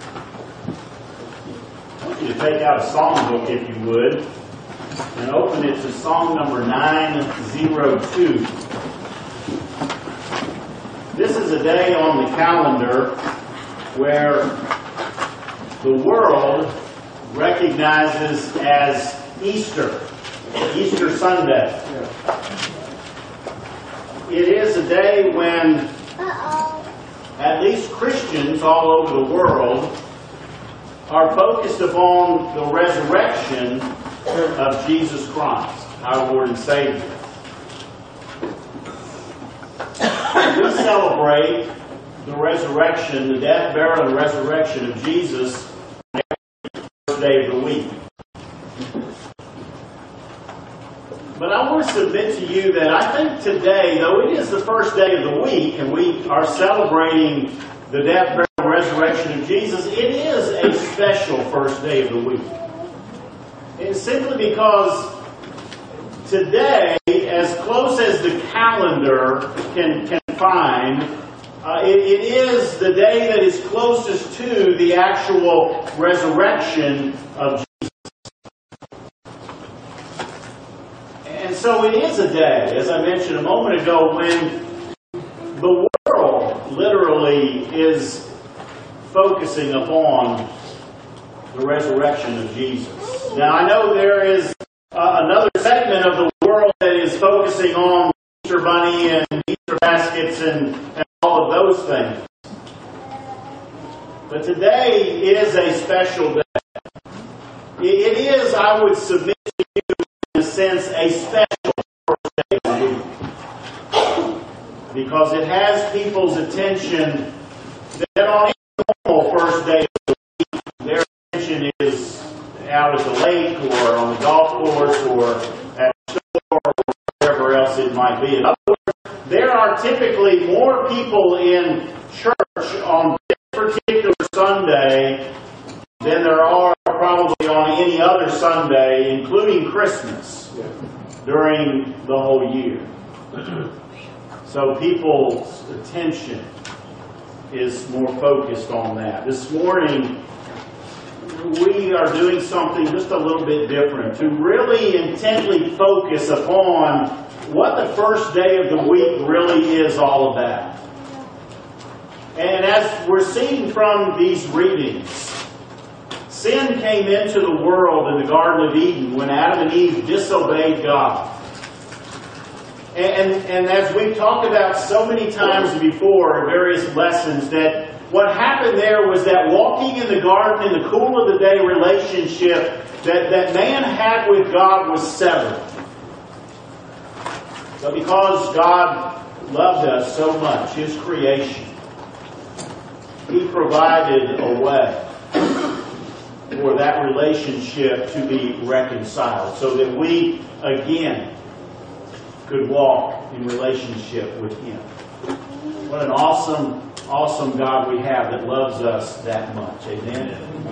I want you to take out a song book, if you would, and open it to song number 902. This is a day on the calendar where the world recognizes as Easter Sunday. It is a day when at least Christians all over the world are focused upon the resurrection of Jesus Christ, our Lord and Savior. We celebrate the resurrection, the death, burial, and resurrection of Jesus every first day of the week. But I want to submit to you that I think today, though it is the first day of the week, and we are celebrating the death, burial, and resurrection of Jesus, it is a special first day of the week. And simply because today, as close as the calendar can find, it is the day that is closest to the actual resurrection of Jesus. And so it is a day, as I mentioned a moment ago, when the world literally is focusing upon the resurrection of Jesus. Now, I know there is another segment of the world that is focusing on Easter Bunny and Easter baskets and all of those things. But today is a special day. It is, I would submit to you, in a sense, a special first day of the week. Because it has people's attention that on any normal first day of the week, their attention is out at the lake or on the golf course or at the store or wherever else it might be. In other words, there are typically more people in church on this particular Sunday than there are probably on any other Sunday, including Christmas, during the whole year. So people's attention is more focused on that. This morning, we are doing something just a little bit different, to really intently focus upon what the first day of the week really is all about. And as we're seeing from these readings, sin came into the world in the Garden of Eden when Adam and Eve disobeyed God. And as we've talked about so many times before in various lessons, that what happened there was that walking in the garden in the cool of the day relationship that man had with God was severed. But because God loved us so much, His creation, He provided a way for that relationship to be reconciled so that we again could walk in relationship with Him. What an awesome God we have that loves us that much. Amen?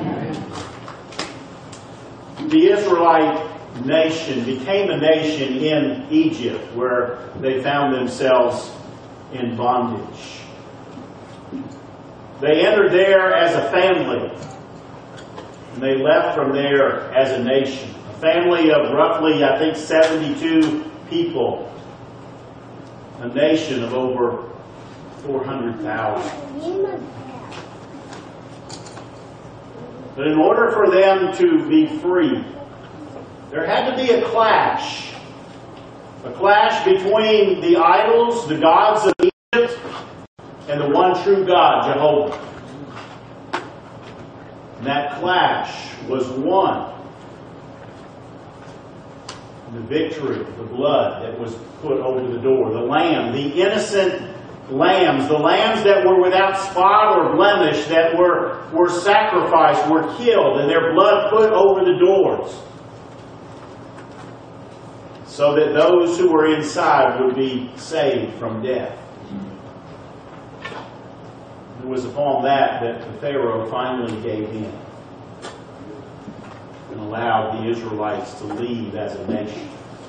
The Israelite nation became a nation in Egypt where they found themselves in bondage. They entered there as a family, and they left from there as a nation. A family of roughly, I think, 72 people. A nation of over 400,000. But in order for them to be free, there had to be a clash. A clash between the idols, the gods of Egypt, and the one true God, Jehovah. And that clash was won. The victory, the blood that was put over the door, the lamb, the innocent lambs, the lambs that were without spot or blemish, that were sacrificed, were killed, and their blood put over the doors, so that those who were inside would be saved from death. It was upon that the Pharaoh finally gave in and allowed the Israelites to leave as a nation.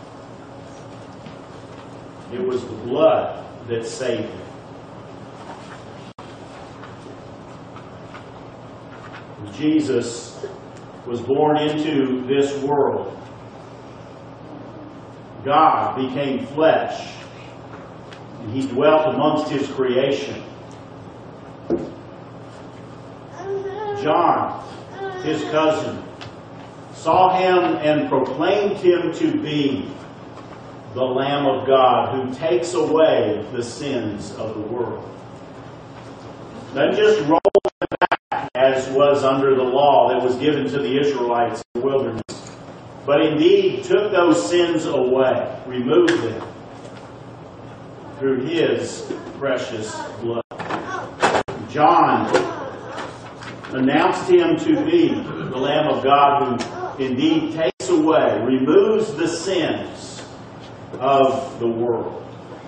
It was the blood that saved them. Jesus was born into this world, God became flesh, and He dwelt amongst His creation. John, his cousin, saw Him and proclaimed Him to be the Lamb of God who takes away the sins of the world. Not just roll back as was under the law that was given to the Israelites in the wilderness, but indeed took those sins away, removed them through His precious blood. John announced Him to be the Lamb of God who indeed takes away, removes the sins of the world.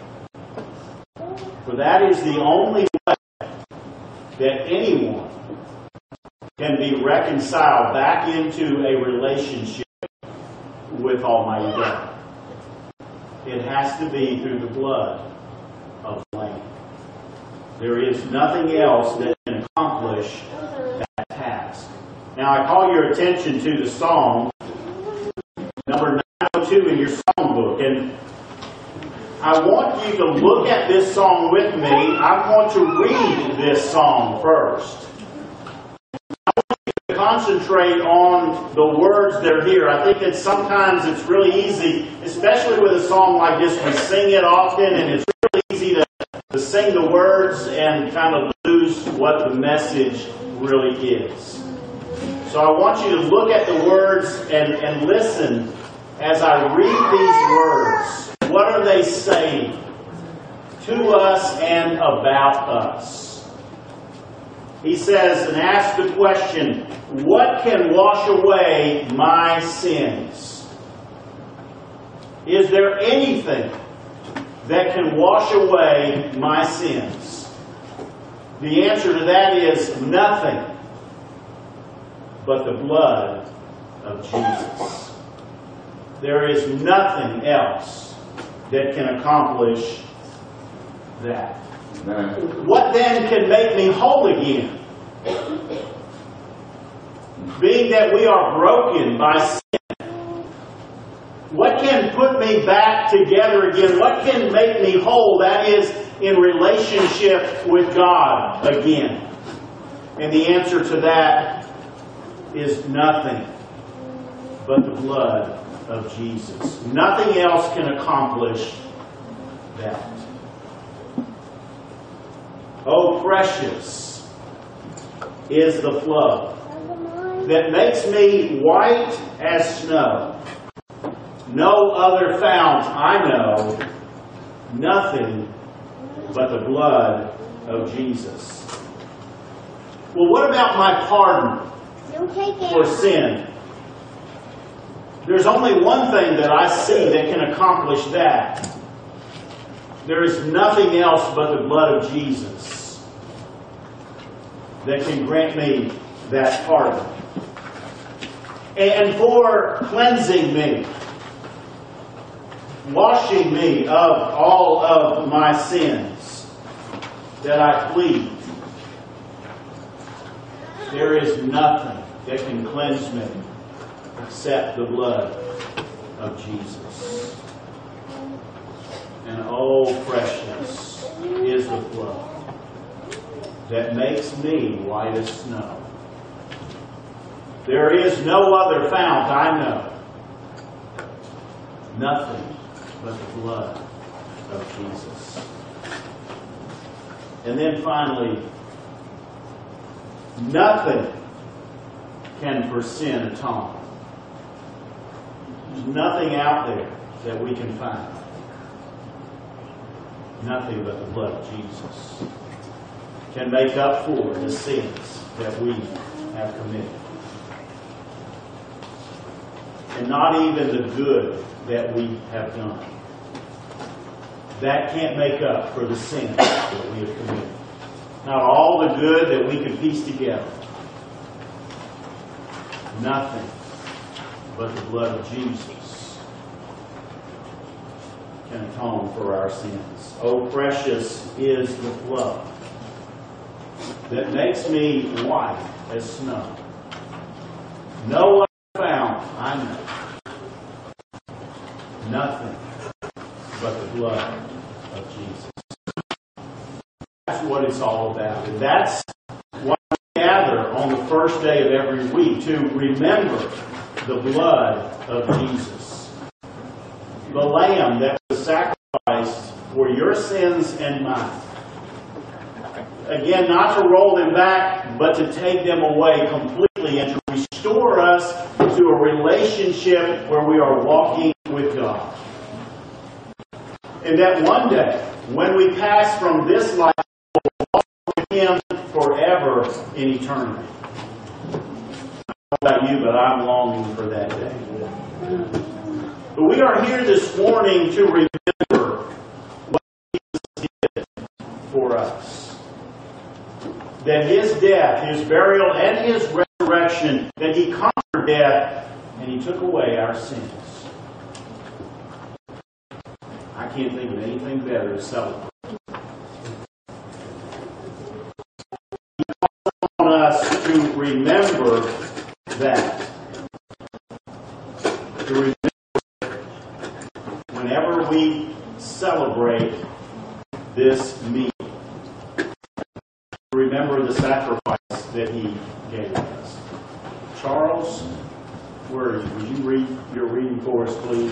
For that is the only way that anyone can be reconciled back into a relationship with Almighty God. It has to be through the blood of the Lamb. There is nothing else that can accomplish that task. Now I call your attention to the song number 902 in your song book, and I want you to look at this song with me. I want to read this song first. I want you to concentrate on the words that are here. I think that sometimes it's really easy, especially with a song like this, we sing it often, and it's really easy to sing the words and kind of lose what the message really is. So I want you to look at the words and listen as I read these words. What are they saying to us and about us? He says, and asks the question, what can wash away my sins? Is there anything that can wash away my sins? The answer to that is nothing but the blood of Jesus. There is nothing else that can accomplish that. What then can make me whole again? Being that we are broken by sin, what can put me back together again? What can make me whole? That is, in relationship with God again. And the answer to that is nothing but the blood of Jesus. Nothing else can accomplish that. Oh, precious is the flow that makes me white as snow. No other fount I know, nothing but the blood of Jesus. Well, what about my pardon for sin? There's only one thing that I see that can accomplish that. There is nothing else but the blood of Jesus that can grant me that pardon. And for cleansing me, washing me of all of my sins that I plead, there is nothing that can cleanse me except the blood of Jesus. And oh, precious is the flow that makes me white as snow. There is no other fount I know. Nothing but the blood of Jesus. And then finally, nothing can for sin atone. There's nothing out there that we can find. Nothing but the blood of Jesus can make up for the sins that we have committed. And not even the good that we have done. That can't make up for the sins that we have committed. Not all the good that we can piece together. Nothing but the blood of Jesus can atone for our sins. Oh, precious is the flow that makes me white as snow. No one found, I know, nothing but the blood of Jesus. That's what it's all about. And that's why we gather on the first day of every week, to remember the blood of Jesus. The Lamb that was sacrificed for your sins and mine. Again, not to roll them back, but to take them away completely and to restore us to a relationship where we are walking with God. And that one day, when we pass from this life, we'll walk with Him forever in eternity. I don't know about you, but I'm longing for that day. But we are here this morning to remember what Jesus did for us. That His death, His burial, and His resurrection, that He conquered death and He took away our sins. I can't think of anything better to celebrate. He calls on us to remember that. To remember whenever we celebrate this meal. Remember the sacrifice that He gave us. Charles, where are you? Would you read your reading for us, please?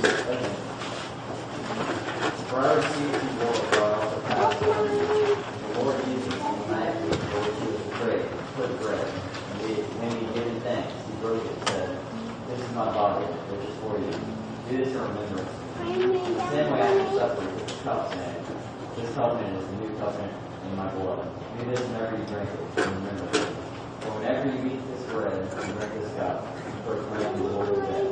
Prior to the Passover, the Lord Jesus on the night before He was betrayed, took bread, and when He gave thanks, He broke it and said, "This is my body, which is for you. Do this in remembrance of me." The same way after supper, He took the cup, saying, "This covenant is the new covenant in my blood. Do this whenever you drink it in remembrance of me. For whenever you eat this bread and drink this cup, you proclaim the Lord's death."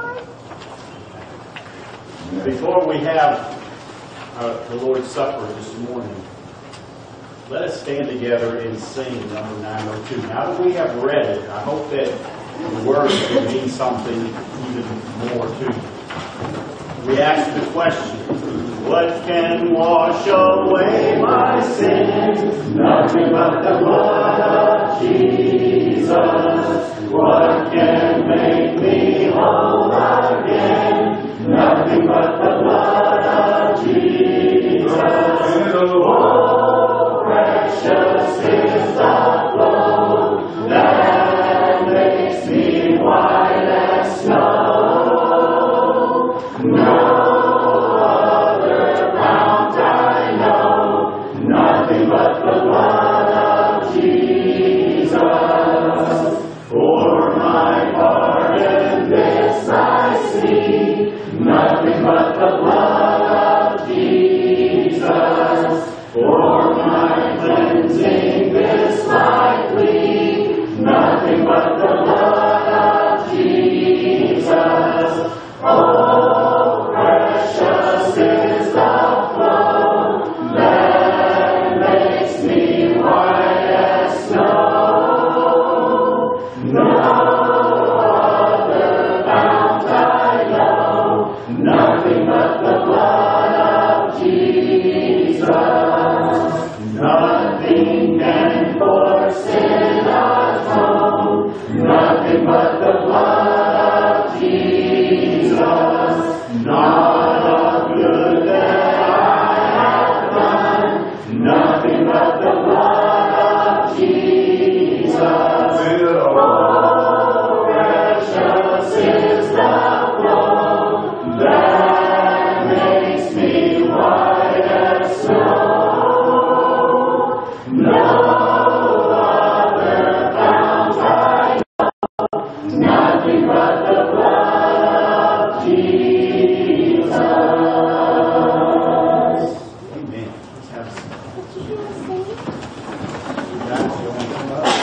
Before we have the Lord's Supper this morning, let us stand together and sing number 902. Now that we have read it, I hope that the words will mean something even more to you. We ask the question, what can wash away my sins? Nothing but the blood of Jesus. What can make me whole again? Nothing but the blood of Jesus. Oh, precious is the flow that makes me white as snow. No other fount I know, nothing but the blood of Jesus. For my pardon this I see, nothing but the blood of Jesus. For my cleansing this I plead, nothing but the blood of Jesus. Oh, precious is the flow that makes me white as snow. No other fount I know, nothing but the blood of Jesus. Nothing can for sin atone, nothing but the blood of Jesus. Not a good that I have done, nothing but the blood of Jesus. Oh, precious is the flow that makes me white as snow. No other fount I know, nothing but the blood of Jesus. Amen. Let's have a seat. Guys, you want to come up?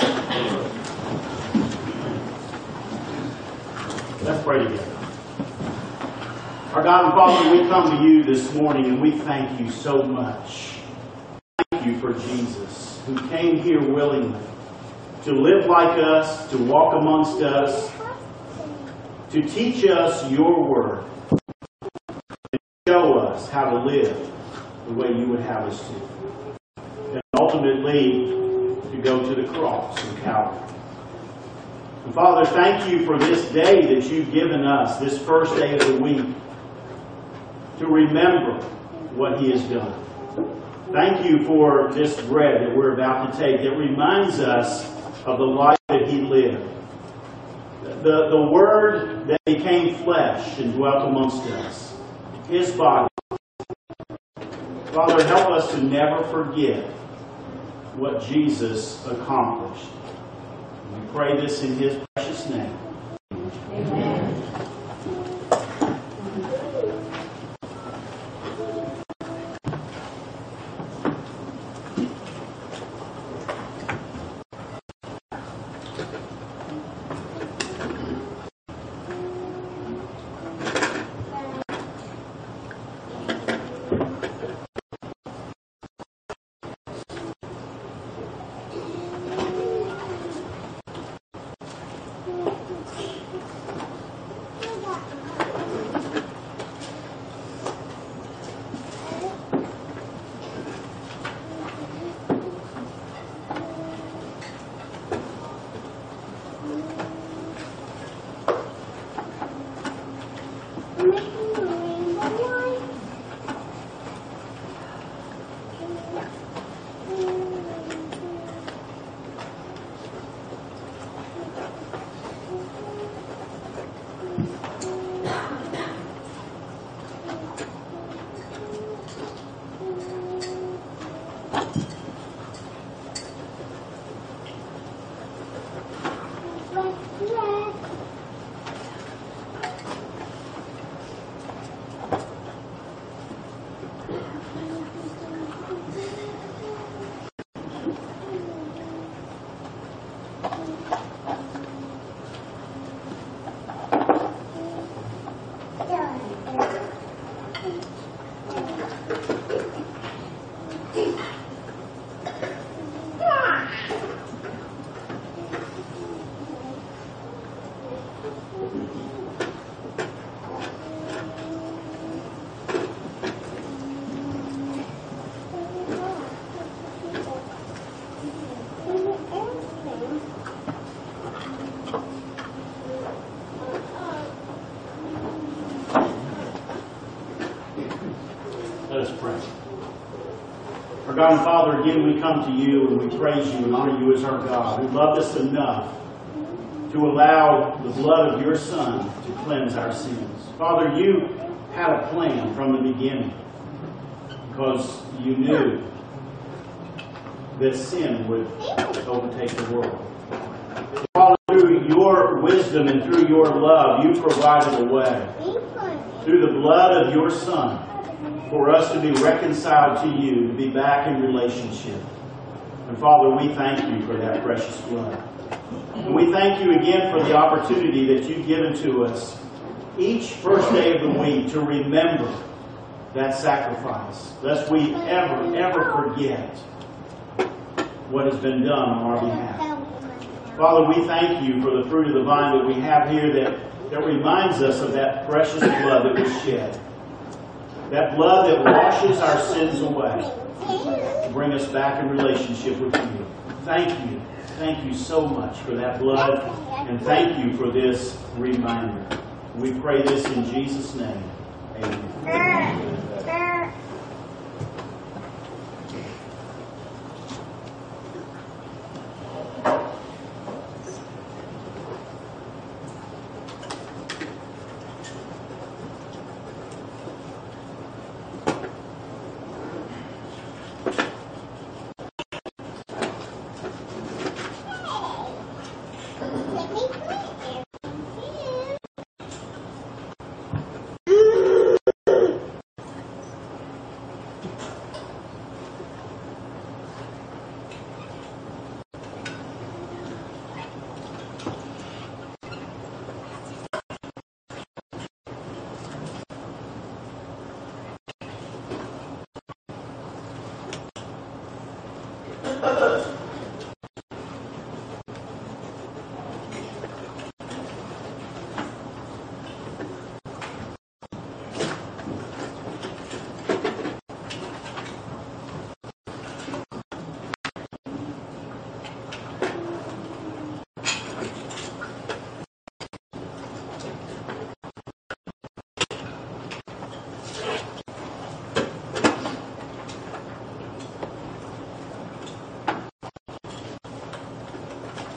Let's pray together. Our God and Father, we come to you this morning and we thank you so much. Thank you for Jesus, who came here willingly to live like us, to walk amongst us, to teach us your word, and show us how to live the way you would have us to. And ultimately, to go to the cross of Calvary. And Father, thank you for this day that you've given us, this first day of the week, to remember what He has done. Thank you for this bread that we're about to take that reminds us of the life that He lived. The Word that became flesh and dwelt amongst us. His body. Father, help us to never forget what Jesus accomplished. We pray this in His precious name. Amen. Let us pray. Our God and Father, again we come to you and we praise you and honor you as our God, who loved us enough to allow the blood of your Son to cleanse our sins. Father, you had a plan from the beginning because you knew that sin would overtake the world. Father, through your wisdom and through your love, you provided a way through the blood of your Son for us to be reconciled to you, to be back in relationship. And Father, we thank you for that precious blood. And we thank you again for the opportunity that you've given to us each first day of the week to remember that sacrifice, lest we ever forget what has been done on our behalf. Father, we thank you for the fruit of the vine that we have here that reminds us of that precious blood that was shed. That blood that washes our sins away to bring us back in relationship with you. Thank you. Thank you so much for that blood, and thank you for this reminder. We pray this in Jesus' name. Amen.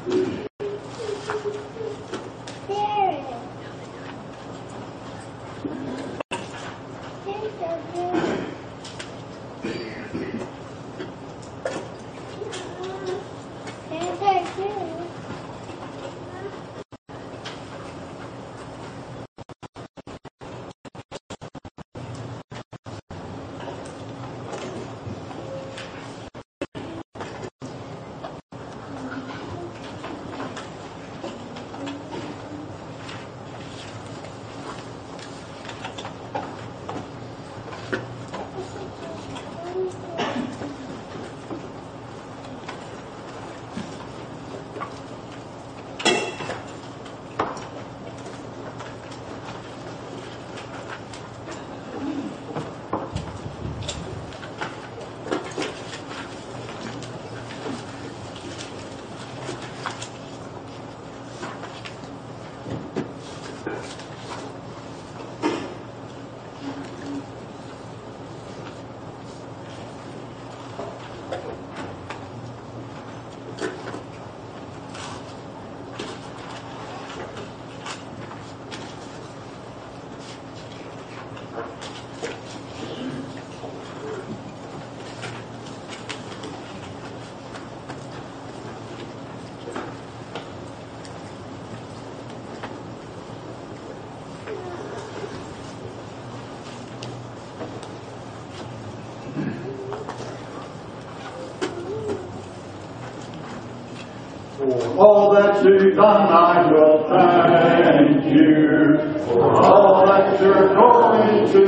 For all that you've done, I will thank you. For all that you're going to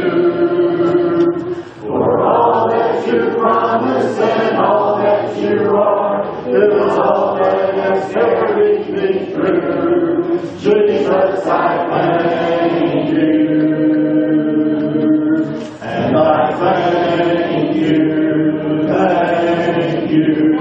do. For all that you promised and all that you are. It is all that has carried me through. Jesus, I thank you. And I thank you. Thank you.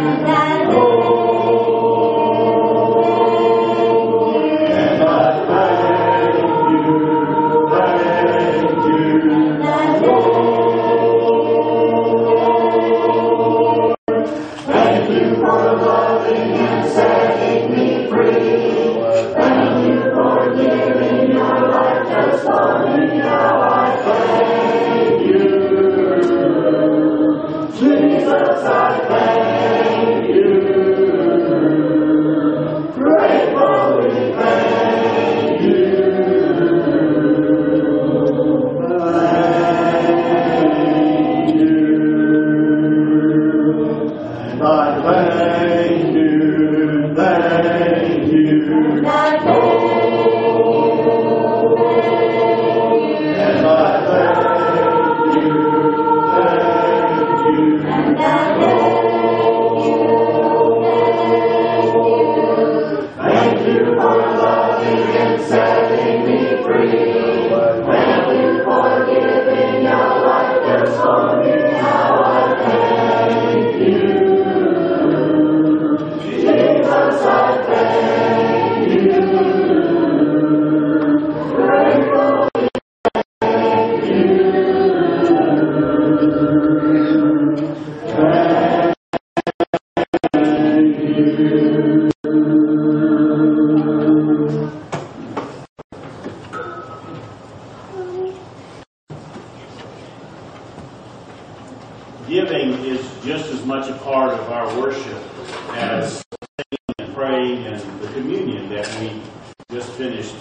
Giving is just as much a part of our worship as singing and praying and the communion that we just finished.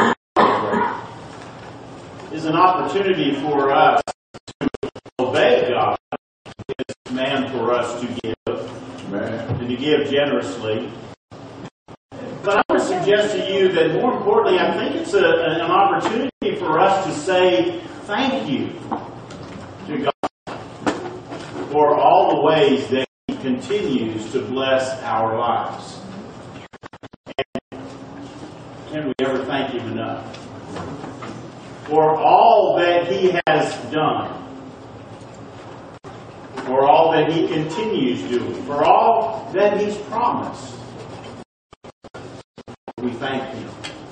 Is an opportunity for us to obey God, His command for us to give, and to give generously. But I want to suggest to you that more importantly, I think it's an opportunity for us to say thank you to God for all the ways that He continues to bless our lives. And can we ever thank Him enough? For all that He has done, for all that He continues doing, for all that He's promised, we thank Him.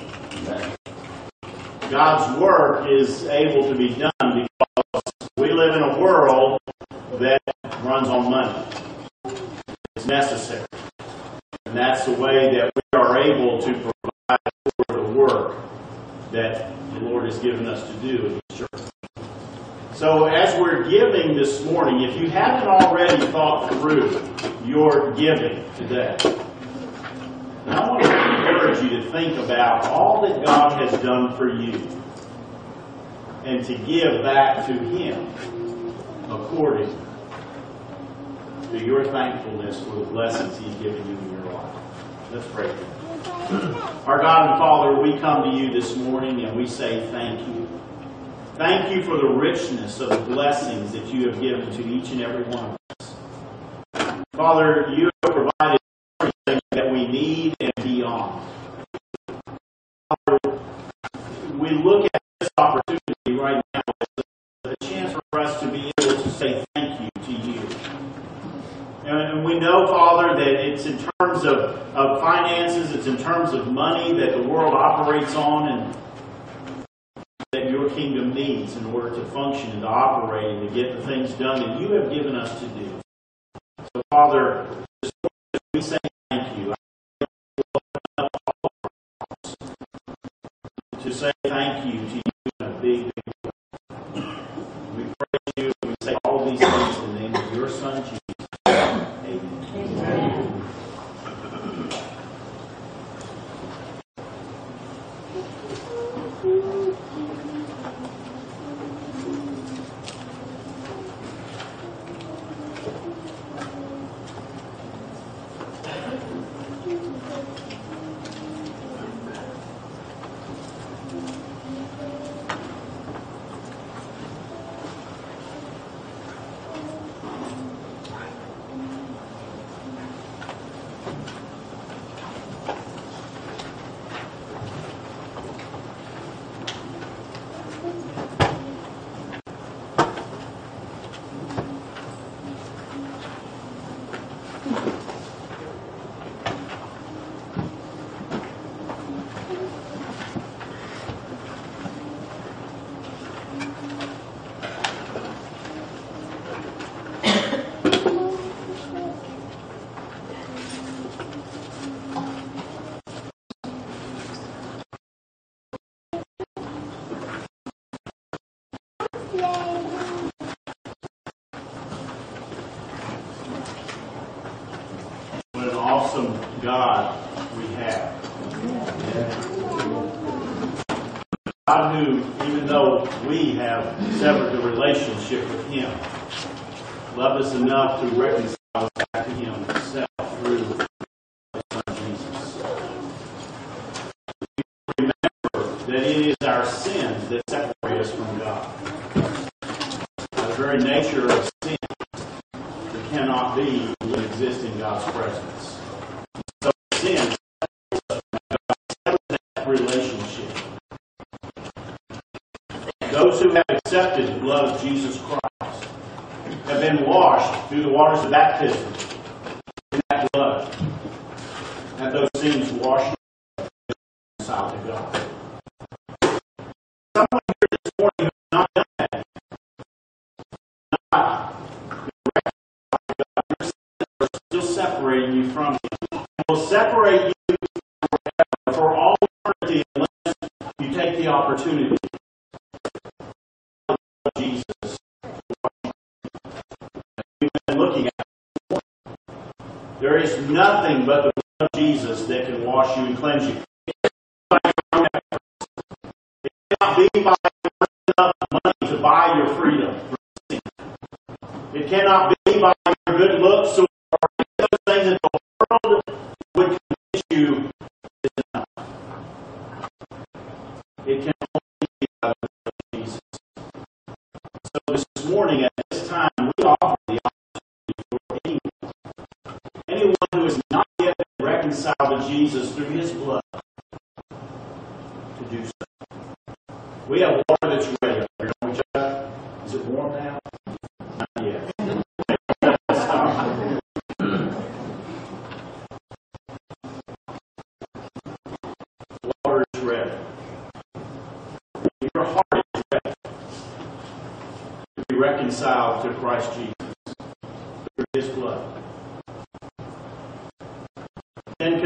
God's work is able to be done because we live in a world that runs on money. It's necessary. And that's the way that we are able to provide for the work that the Lord has given us to do in His church. So as we're giving this morning, if you haven't already thought through your giving today, I want to encourage you to think about all that God has done for you and to give back to Him according to your thankfulness for the blessings He's given you in your life. Let's pray. Our God and Father, we come to you this morning and we say thank you. Thank you for the richness of the blessings that you have given to each and every one of us. Father, you have provided everything that we need and beyond. Father, we look at this opportunity right now as a chance for us to be able to say thank you to you. And we know, Father, that it's in terms of finances, it's in terms of money that the world operates on and that your kingdom needs in order to function and to operate and to get the things done that you have given us to do. So, Father, this morning we say thank you. I open up all of our hearts to say thank you to you in a big way. We praise you and we say all these things in the name of your Son, Jesus. Amen. Amen. What an awesome God we have. God who, even though we have severed the relationship with Him, loved us enough to reconcile us back to Him Himself through His Son Jesus. We remember that it is our sins that separate us from God. By the very nature of sin, there cannot be when exist in God's presence. So sin severs that relationship. Those who have accepted the blood of Jesus Christ have been washed through the waters of baptism in that blood. Have those sins washed away and reconciled to God. Someone here this morning who has not done that, not still separating you from Him. And will separate you forever, for all eternity, unless you take the opportunity. Jesus. We've been looking at. There is nothing but the blood of Jesus that can wash you and cleanse you. It cannot be by enough money to buy your freedom from sin. It cannot be by your good looks or those things that the world would convince you is enough. It can only be by the blood of Jesus. So this morning at this time, we offer the opportunity for anyone who has not yet been reconciled to Jesus through His blood to do so. We have water that's ready up here, don't we, Chuck? Is it warm now? Not yet. Water is ready. Your heart is ready to be reconciled to Christ Jesus through His blood. And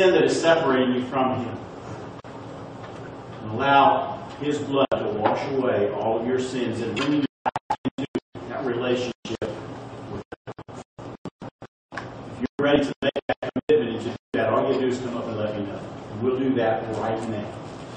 sin that is separating you from Him. And allow His blood to wash away all of your sins and bring you back into that relationship with Him. If you're ready to make that commitment and to do that, all you have to do is come up and let me know. And we'll do that right now.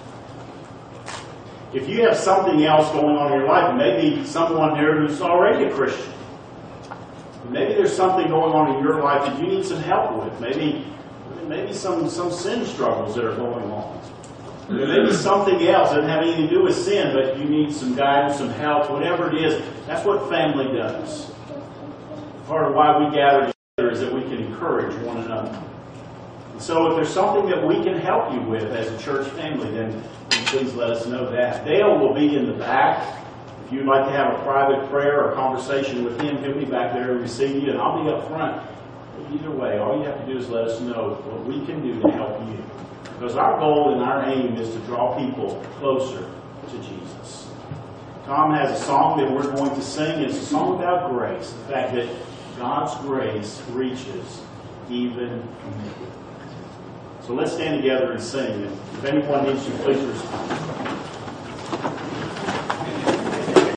If you have something else going on in your life, maybe someone there who's already a Christian, maybe there's something going on in your life that you need some help with. Maybe some sin struggles that are going on. Maybe something else that doesn't have anything to do with sin, but you need some guidance, some help, whatever it is. That's what family does. Part of why we gather together is that we can encourage one another. And so if there's something that we can help you with as a church family, then please let us know that. Dale will be in the back. If you'd like to have a private prayer or conversation with him, he'll be back there to receive you, and I'll be up front. Either way, all you have to do is let us know what we can do to help you. Because our goal and our aim is to draw people closer to Jesus. Tom has a song that we're going to sing. It's a song about grace. The fact that God's grace reaches even me. So let's stand together and sing. If anyone needs to, please respond.